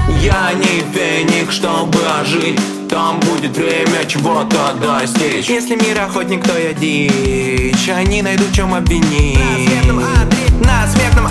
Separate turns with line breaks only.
Я не феник, чтобы ожить. Там будет время чего-то достичь. Если мир охотник, то я дичь. Они найдут, в чем обвинить. На смертном